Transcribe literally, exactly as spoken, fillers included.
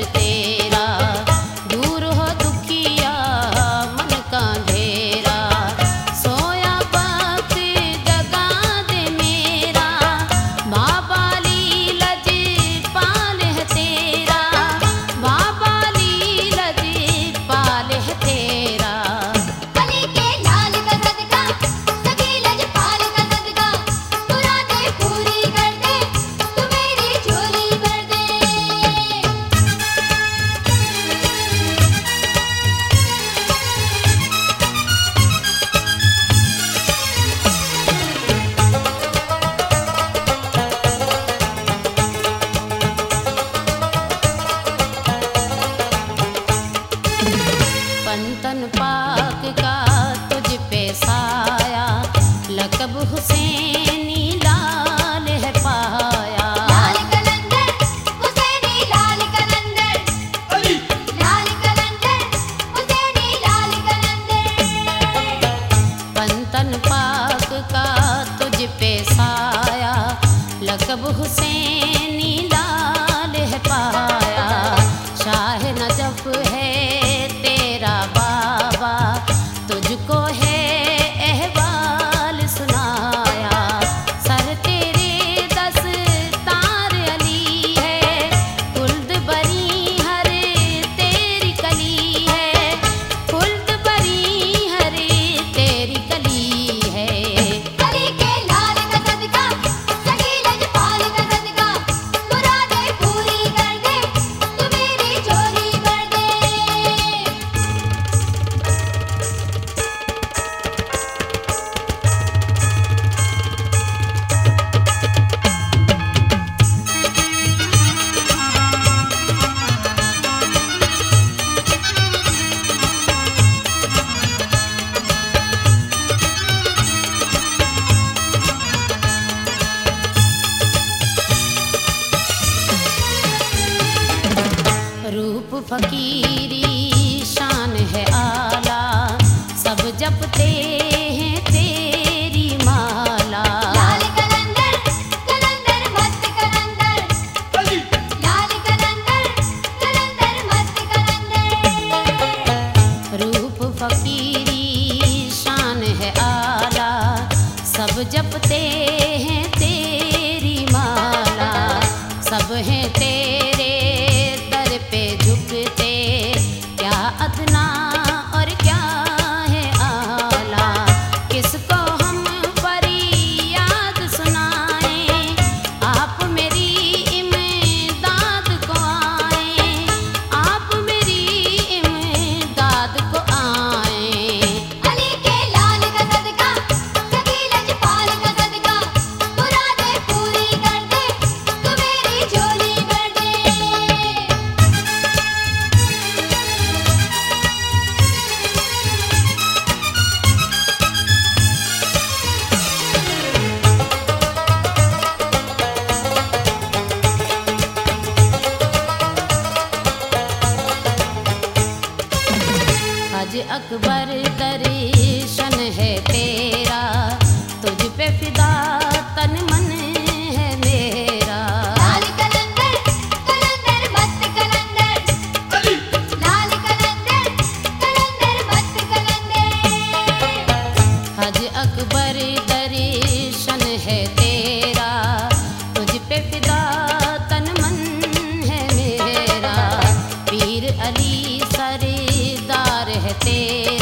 तेरा, दूर हो दुखिया मन का अंधेरा। सोया वक्त जगा दे मेरा, माँ बाली लज पाल है तेरा, माँ बाली लज पाल है तेरा। अली के लाल का सदका, सभी लजपाल का सदका, मुरादें पूरी कर दे, तू मेरी झोली भर दे। पंतन पाक का तुझ पे साया, लकब हुसैनी लाल है पाया। लाल कलंदर हुसैनी लाल कलंदर, लाल कलंदर हुसैनी लाल कलंदर। पंतन पाक का तुझ पे साया, लकब हुसैनी लाल है पाया। शाह नजफ है तेरा बाबा, तुझको है अहवाल सुनाया। सर तेरे दस तार अली है, कुल्द बरी हर तेरी कली है, कुल्द बरी हर तेरी कली है। अली के लाल का सदका, सभी लजपाल का सदका, मुरादें पूरी कर दे, तू मेरी झोली भर दे। रूप फकीरी शान है आला, सब जपते हैं तेरी माला। लाल कलंदर कलंदर मस्त कलंदर, लाल कलंदर कलंदर मस्त कलंदर। रूप फकीरी शान है आला, सब जपते हैं तेरी माला। सब हैं तेरे दर पे झुकते, क्या अदना और क्या है आला। किसको हम फरियाद सुनाएं, आप मेरी इमदाद को आएं, आप मेरी इमदाद को आएं। अली के लाल का सदका, सभी लजपाल का सदका, मुरादें पूरी कर दे, तू मेरी झोली भर दे। हज अकबर दर्शन है तेरा, तुझ पे फिदा तन मन है मेरा। लाल कलंदर कलंदर मस्त कलंदर, लाल कलंदर कलंदर मस्त कलंदर। हज अकबर दर्शन है तेरा, तुझ पे फिदा तन मन है मेरा। पीर अली सरदार है तेरा,